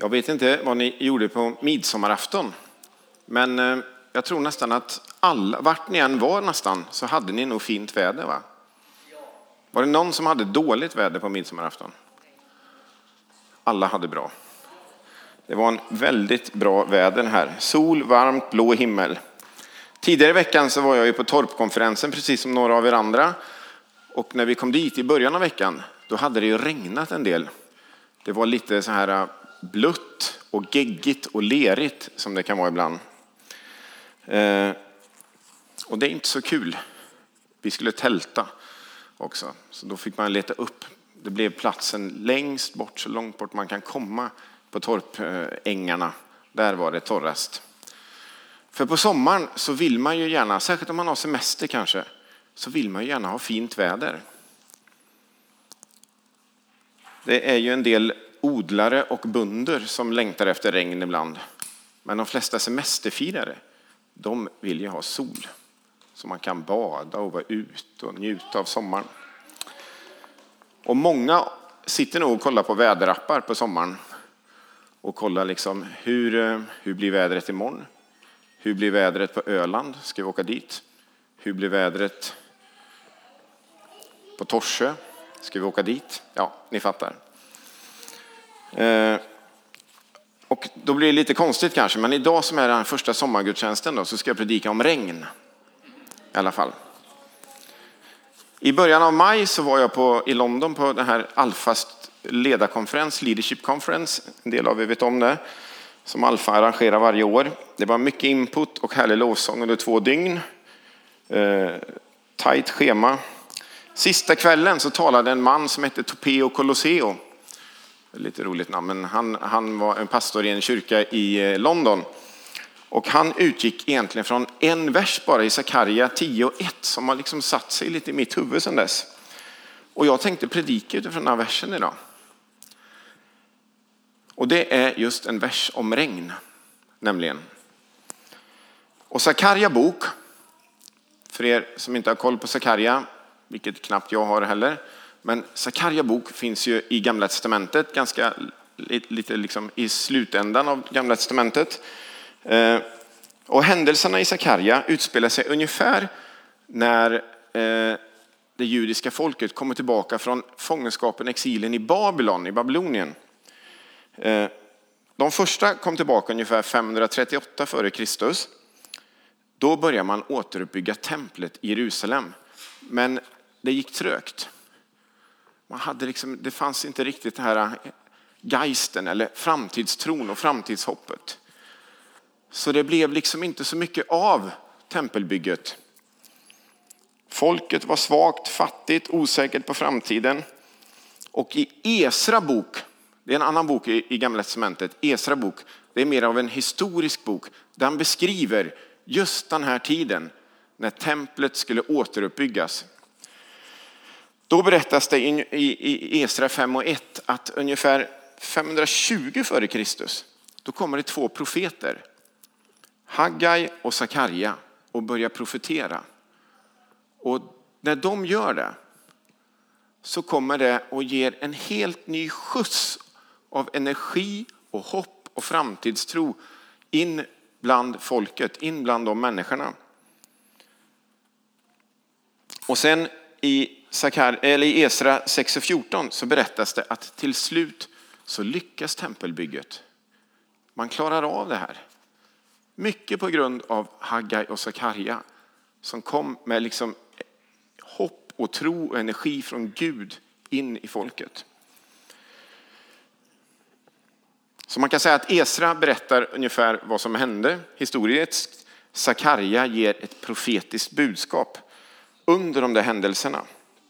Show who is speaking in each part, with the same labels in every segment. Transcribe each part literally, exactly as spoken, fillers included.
Speaker 1: Jag vet inte vad ni gjorde på midsommarafton. Men eh, jag tror nästan att alla, vart ni än var nästan, så hade ni nog fint väder, va? Var det någon som hade dåligt väder på midsommarafton? Alla hade bra. Det var en väldigt bra väder här. Sol, varmt, blå himmel. Tidigare i veckan så var jag ju på torpkonferensen, precis som några av er andra. Och när vi kom dit i början av veckan, då hade det ju regnat en del. Det var lite så här blött och geggigt och lerigt som det kan vara ibland. Eh, och det är inte så kul. Vi skulle tälta också. Så då fick man leta upp. Det blev platsen längst bort, så långt bort man kan komma på torpängarna. Där var det torrast. För på sommaren så vill man ju gärna, särskilt om man har semester kanske, så vill man ju gärna ha fint väder. Det är ju en del odlare och bönder som längtar efter regn ibland. Men de flesta semesterfirare, de vill ju ha sol. Så man kan bada och vara ute och njuta av sommaren. Och många sitter nog och kollar på väderappar på sommaren. Och kollar liksom hur, hur blir vädret imorgon? Hur blir vädret på Öland? Ska vi åka dit? Hur blir vädret på Torsö? Ska vi åka dit? Ja, ni fattar. Eh, och då blir det lite konstigt kanske. Men idag som är den första sommargudstjänsten då, så ska jag predika om regn. I alla fall. I början av maj så var jag på, i London på den här Alfas ledarkonferens, Leadership Conference. En del av er vet om det. Som Alfa arrangerar varje år. Det var mycket input och härlig lovsång under två dygn. Eh, tajt schema. Sista kvällen så talade en man som hette Topeo Colosseo. Lite roligt namn, men han, han var en pastor i en kyrka i London. Och han utgick egentligen från en vers bara i Sakarja tio och ett som har liksom satt sig lite i mitt huvud sedan dess. Och jag tänkte predika utifrån den här versen idag. Och det är just en vers om regn, nämligen. Och Sakarja bok, för er som inte har koll på Sakarja, vilket knappt jag har heller, men Sakarja bok finns ju i Gamla testamentet, ganska lite liksom i slutändan av Gamla testamentet. Och händelserna i Sakarja utspelar sig ungefär när det judiska folket kommer tillbaka från fångenskapen, exilen i Babylon, i Babylonien. De första kom tillbaka ungefär femhundratrettioåtta före Kristus. Då börjar man återuppbygga templet i Jerusalem. Men det gick trögt. Man hade liksom, det fanns inte riktigt det här geisten eller framtidstron och framtidshoppet. Så det blev liksom inte så mycket av tempelbygget. Folket var svagt, fattigt, osäkert på framtiden. Och i Esra bok, det är en annan bok i Gamla testamentet, Esra bok, det är mer av en historisk bok. Den beskriver just den här tiden när templet skulle återuppbyggas. Då berättas det i, i, i Esra fem och ett att ungefär femhundratjugo före Kristus, då kommer det två profeter, Haggai och Sakarja, och börjar profetera. Och när de gör det så kommer det och ger en helt ny skjuts av energi och hopp och framtidstro in bland folket, in bland de människorna. Och sen i, Sakar, eller i Esra sex och fjorton så berättas det att till slut så lyckas tempelbygget. Man klarar av det här. Mycket på grund av Haggai och Sakarja som kom med liksom hopp och tro och energi från Gud in i folket. Så man kan säga att Esra berättar ungefär vad som hände historiskt. Sakarja ger ett profetiskt budskap under de där händelserna.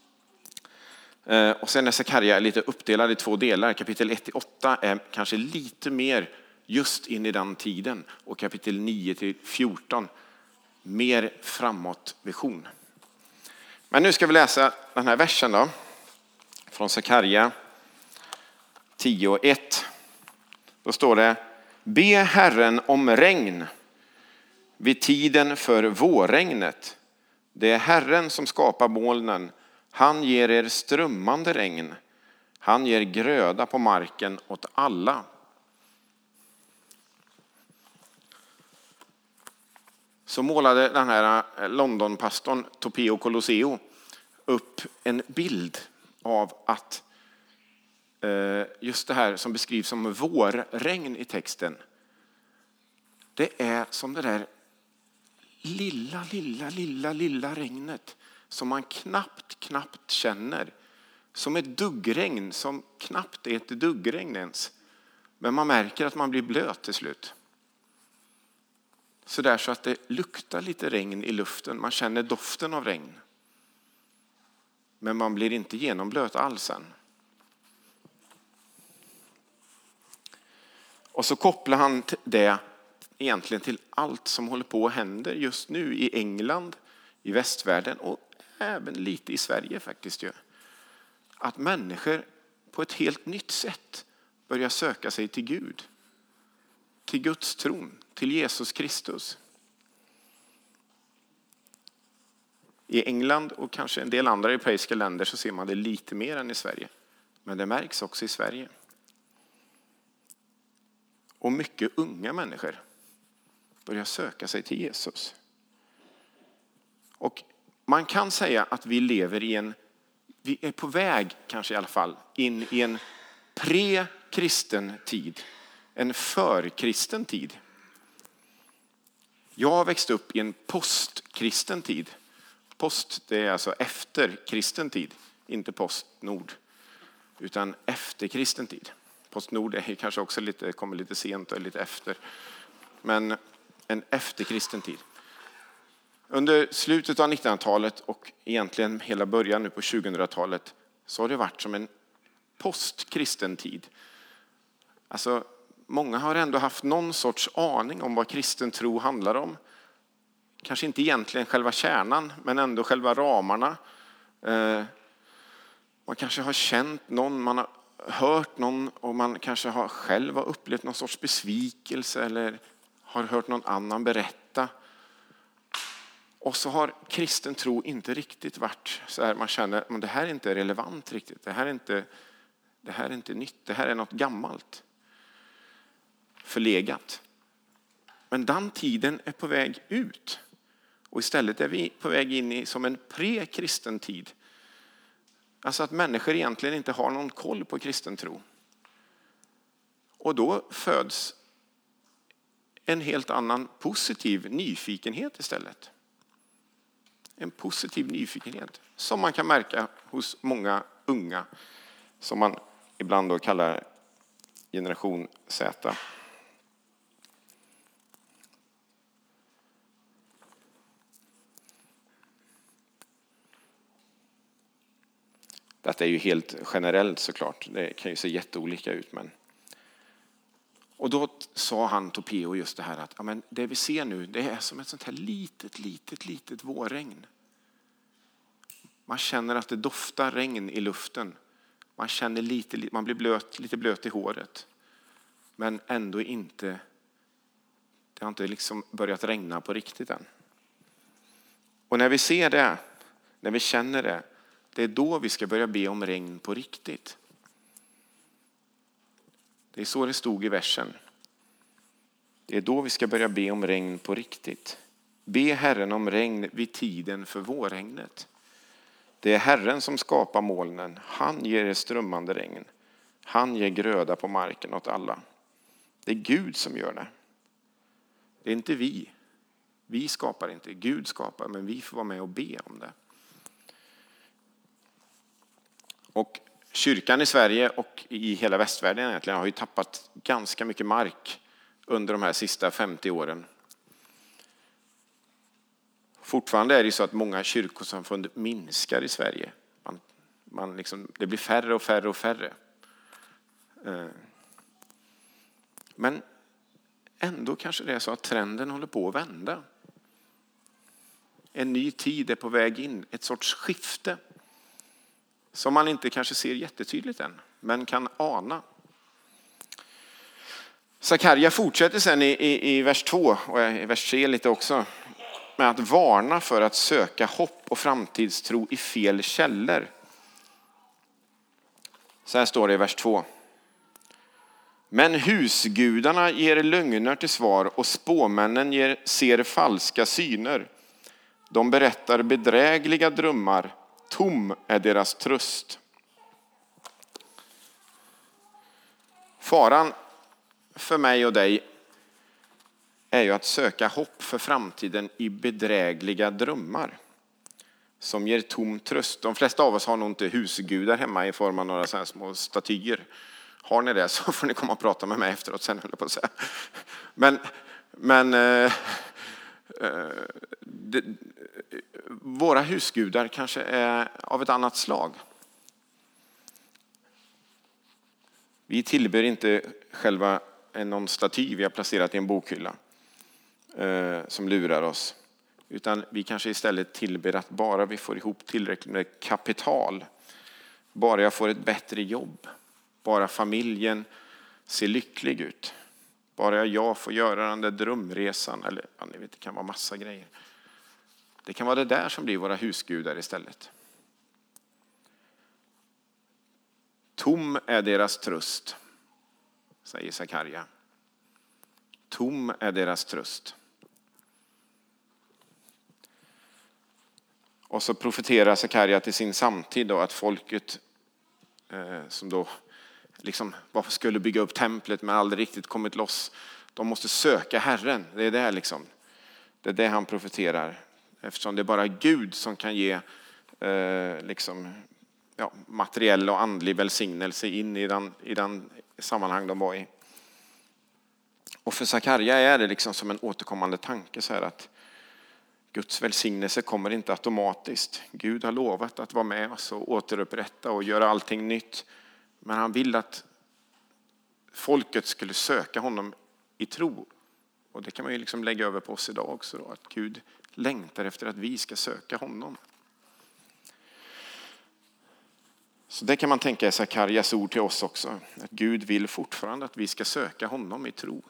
Speaker 1: Och sen är Sakarja lite uppdelad i två delar. Kapitel ett till åtta är kanske lite mer just in i den tiden. Och kapitel nio till fjorton mer framåt vision. Men nu ska vi läsa den här versen då. Från Sakarja tio och ett. Då står det: Be Herren om regn vid tiden för vårregnet. Det är Herren som skapar molnen. Han ger er strömmande regn. Han ger gröda på marken åt alla. så målade den här Londonpastorn Topeo Colosseo upp en bild av att just det här som beskrivs som vårregn i texten, det är som det där lilla, lilla, lilla, lilla regnet som man knappt, knappt känner. Som ett duggregn som knappt är ett duggregn ens. Men man märker att man blir blöt till slut. Så där så att det luktar lite regn i luften. Man känner doften av regn. Men man blir inte genomblöt alls än. Och så kopplar han det egentligen till allt som håller på att hända just nu i England, i västvärlden och även lite i Sverige faktiskt. Att människor på ett helt nytt sätt börjar söka sig till Gud. Till Guds tron, till Jesus Kristus. I England och kanske en del andra europeiska länder så ser man det lite mer än i Sverige. Men det märks också i Sverige. Och mycket unga människor börjar söka sig till Jesus. Och man kan säga att vi lever i en, vi är på väg kanske i alla fall, in i en pre-kristen tid. En förkristen tid. Jag har växt upp i en postkristen tid. Post, det är alltså efter kristen tid. Inte postnord, utan efter kristen tid. Postnord är kanske också lite, kommer lite sent och lite efter. Men en efterkristen tid. Under slutet av nittonhundratalet och egentligen hela början nu på tjugohundratalet så har det varit som en postkristen tid. Alltså många har ändå haft någon sorts aning om vad kristen tro handlar om. Kanske inte egentligen själva kärnan, men ändå själva ramarna. Man kanske har känt någon, man har hört någon och man kanske har själv har upplevt någon sorts besvikelse eller har hört någon annan berätta. Och så har kristen tro inte riktigt varit så här, man känner att det här är inte relevant riktigt. Det här är inte, det här är inte nytt, det här är något gammalt. Förlegat. Men den tiden är på väg ut. Och istället är vi på väg in i som en pre-kristen tid. Alltså att människor egentligen inte har någon koll på kristen tro. Och då föds en helt annan positiv nyfikenhet istället. En positiv nyfikenhet som man kan märka hos många unga som man ibland då kallar generation Z. Detta är ju helt generellt såklart. Det kan ju se jätteolika ut. Men... Och då sa han Topeo just det här att ja, men det vi ser nu det är som ett sånt här litet, litet, litet vårregn. Man känner att det doftar regn i luften. Man känner lite, man blir blöt, lite blöt i håret. Men ändå inte, det har inte liksom börjat regna på riktigt än. Och när vi ser det, när vi känner det, det är då vi ska börja be om regn på riktigt. Det är så det stod i versen. Det är då vi ska börja be om regn på riktigt. Be Herren om regn vid tiden för vårregnet. Det är Herren som skapar molnen. Han ger er strömmande regn. Han ger gröda på marken åt alla. Det är Gud som gör det. Det är inte vi. Vi skapar inte. Gud skapar, men vi får vara med och be om det. Och kyrkan i Sverige och i hela västvärlden egentligen har ju tappat ganska mycket mark under de här sista femtio åren. Fortfarande är det så att många kyrkosamfund minskar i Sverige. Man, man liksom, det blir färre och färre och färre. Men ändå kanske det är så att trenden håller på att vända. En ny tid är på väg in, ett sorts skifte. Som man inte kanske ser jättetydligt än, men kan ana. Sakarja fortsätter sen i, i, i vers två och i vers tre lite också. Med att varna för att söka hopp och framtidstro i fel källor. Så här står det i vers två. Men husgudarna ger lögner till svar och spåmännen ger, ser falska syner. De berättar bedrägliga drömmar. Tom är deras tröst. Faran för mig och dig är ju att söka hopp för framtiden i bedrägliga drömmar som ger tom tröst. De flesta av oss har nog inte husgudar hemma i form av några så här små statyer. Har ni det så får ni komma och prata med mig efteråt sen, höll jag på att säga. Men, men eh, eh, det, våra husgudar kanske är av ett annat slag. Vi tillber inte själva någon staty vi har placerat i en bokhylla eh, som lurar oss. Utan vi kanske istället tillber att bara vi får ihop tillräckligt med kapital. Bara jag får ett bättre jobb. Bara familjen ser lycklig ut. Bara jag får göra den där drömresan. Eller ja, ni vet, det kan vara massa grejer. Det kan vara det där som blir våra husgudar istället. Tom är deras tröst, säger Sakarja. Tom är deras tröst. Och så profeterar Sakarja till sin samtid då att folket eh, som då liksom varför skulle bygga upp templet men aldrig riktigt kommit loss. De måste söka Herren. Det är det liksom. Det är det han profeterar. Eftersom det är bara Gud som kan ge eh, liksom ja, materiell och andlig välsignelse in i den, i den sammanhang de var i. Och för Sakarja är det liksom som en återkommande tanke så här att Guds välsignelse kommer inte automatiskt. Gud har lovat att vara med oss och återupprätta och göra allting nytt. Men han vill att folket skulle söka honom i tro. Och det kan man ju liksom lägga över på oss idag också då, att Gud längtar efter att vi ska söka honom. Så det kan man tänka är Sakarjas ord till oss också. Att Gud vill fortfarande att vi ska söka honom i tro.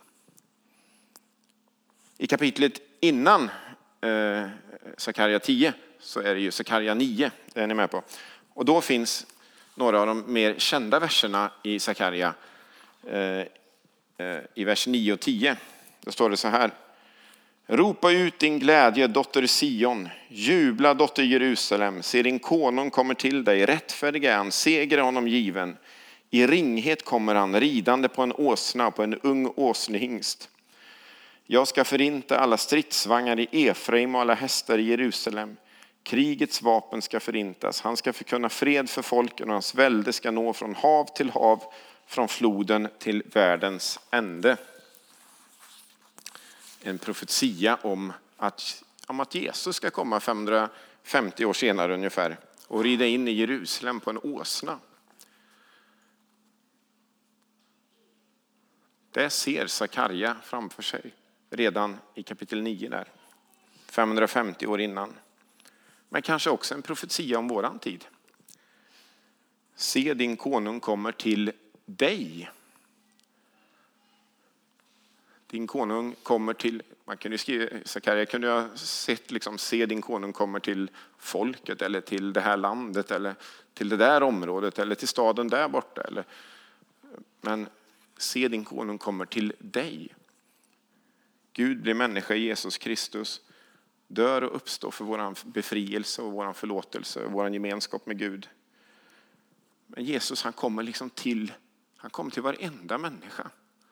Speaker 1: I kapitlet innan eh, Sakarja tio så är det ju Sakarja nio. Det är ni med på. Och då finns några av de mer kända verserna i Sakarja. Eh, eh, I vers nio och tio. Då står det så här. Ropa ut din glädje, dotter Sion. Jubla, dotter Jerusalem. Se din konung kommer till dig. Rättfärdig är han, seger är honom given. I ringhet kommer han, ridande på en åsna, på en ung åsnehingst. Jag ska förinta alla stridsvagnar i Efraim och alla hästar i Jerusalem. Krigets vapen ska förintas. Han ska förkunna fred för folken och hans välde ska nå från hav till hav, från floden till världens ände. En profetia om att, om att Jesus ska komma femhundrafemtio år senare ungefär och rida in i Jerusalem på en åsna. Det ser Sakarja framför sig redan i kapitel nio där. femhundrafemtio år innan. Men kanske också en profetia om våran tid. Se din konung kommer till dig. Din konung kommer till, man kunde skriva, Sakarja kunde ha sett liksom, se din konung kommer till folket eller till det här landet eller till det där området eller till staden där borta. Eller, men se din konung kommer till dig. Gud blir människa i Jesus Kristus, dör och uppstår för vår befrielse och vår förlåtelse och vår gemenskap med Gud. Men Jesus han kommer liksom till, han kommer till varenda människa.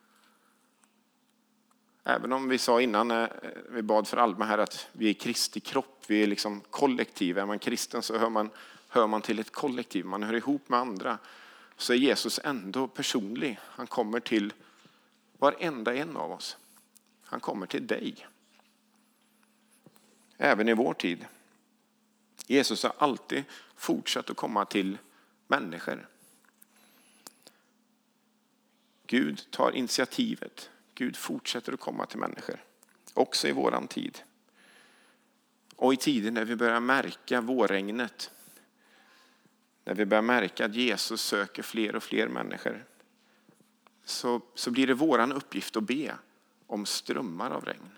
Speaker 1: Även om vi sa innan när vi bad för Alma här att vi är Kristi kropp, vi är liksom kollektiv. Är man kristen så hör man, hör man till ett kollektiv, man hör ihop med andra. Så är Jesus ändå personlig. Han kommer till varenda en av oss. Han kommer till dig. Även i vår tid. Jesus har alltid fortsatt att komma till människor. Gud tar initiativet. Gud fortsätter att komma till människor. Också i våran tid. Och i tiden när vi börjar märka vårregnet. När vi börjar märka att Jesus söker fler och fler människor. Så, så blir det våran uppgift att be om strömmar av regn.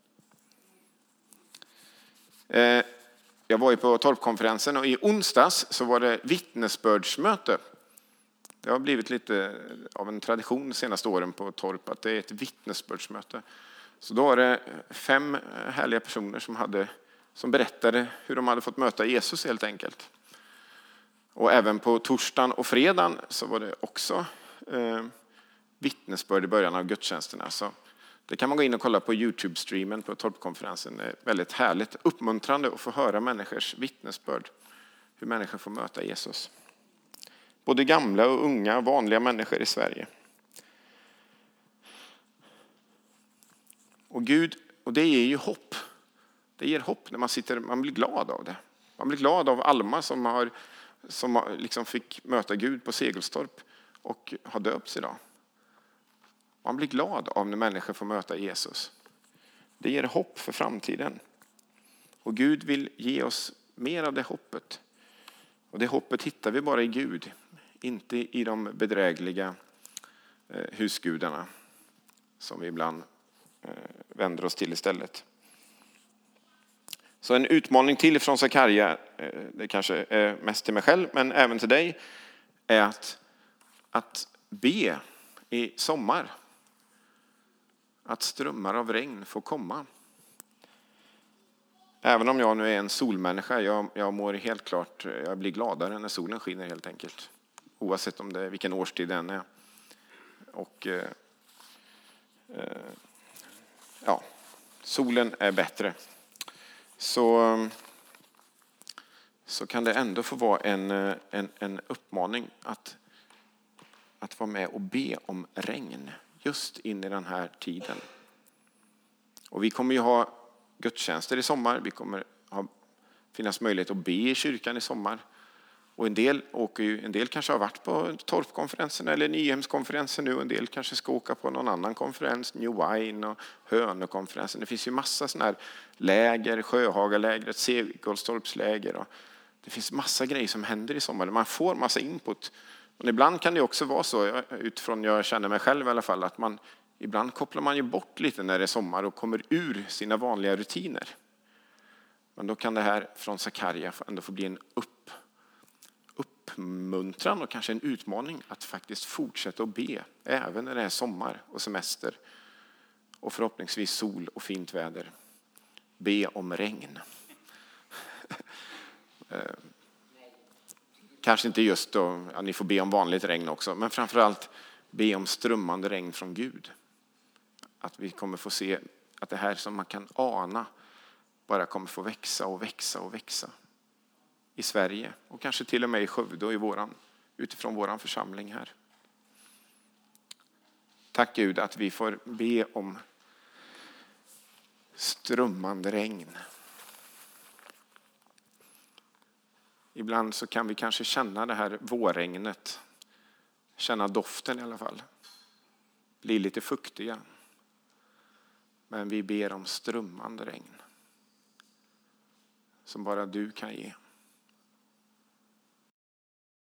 Speaker 1: Eh, jag var ju på torpkonferensen och i onsdags så var det vittnesbördsmöte. Det har blivit lite av en tradition de senaste åren på Torp att det är ett vittnesbördsmöte. Så då var det fem härliga personer som, hade, som berättade hur de hade fått möta Jesus helt enkelt. Och även på torsdagen och fredagen så var det också eh, vittnesbörd i början av gudstjänsterna. Så det kan man gå in och kolla på YouTube-streamen på Torpkonferensen. Det är väldigt härligt, uppmuntrande att få höra människors vittnesbörd. Hur människor får möta Jesus. Både gamla och unga, vanliga människor i Sverige. Och Gud, och det ger ju hopp. Det ger hopp när man sitter, man blir glad av det. Man blir glad av Alma som har som liksom fick möta Gud på Segelstorp och har döpts idag. Man blir glad av när människor får möta Jesus. Det ger hopp för framtiden. Och Gud vill ge oss mer av det hoppet. Och det hoppet hittar vi bara i Gud. Inte i de bedrägliga husgudarna som vi ibland vänder oss till istället. Så en utmaning till från Sakarja, det kanske är mest till mig själv, men även till dig, är att, att be i sommar. Att strömmar av regn får komma. Även om jag nu är en solmänniska, jag, jag mår helt klart, jag blir gladare när solen skiner helt enkelt. Oavsett om det är vilken årstid den är. Och eh, ja, solen är bättre. Så, så kan det ändå få vara en, en, en uppmaning att, att vara med och be om regn just in i den här tiden. Och vi kommer ju ha gudstjänster i sommar. Vi kommer ha finnas möjlighet att be i kyrkan i sommar. Och en del åker ju, en del kanske har varit på Torpkonferensen eller Nyhemskonferensen nu. En del kanske ska åka på någon annan konferens, New Wine och Hönökonferensen. Det finns ju massa sådana här läger, Sjöhagalägret, Segelstorpsläger. Och det finns massa grejer som händer i sommar. Man får massa input. Och ibland kan det också vara så, utifrån jag känner mig själv i alla fall, att man ibland kopplar man ju bort lite när det är sommar och kommer ur sina vanliga rutiner. Men då kan det här från Sakarja ändå få bli en upp, uppmuntran och kanske en utmaning att faktiskt fortsätta att be. Även när det är sommar och semester och förhoppningsvis sol och fint väder. Be om regn. Kanske inte just då, ja, ni får be om vanligt regn också, men framförallt be om strömmande regn från Gud. Att vi kommer få se att det här som man kan ana bara kommer få växa och växa och växa i Sverige och kanske till och med i Skövde och i våran, utifrån våran församling här. Tack Gud att vi får be om strömmande regn. Ibland så kan vi kanske känna det här vårregnet, känna doften i alla fall, bli lite fuktiga. Men vi ber om strömmande regn som bara du kan ge.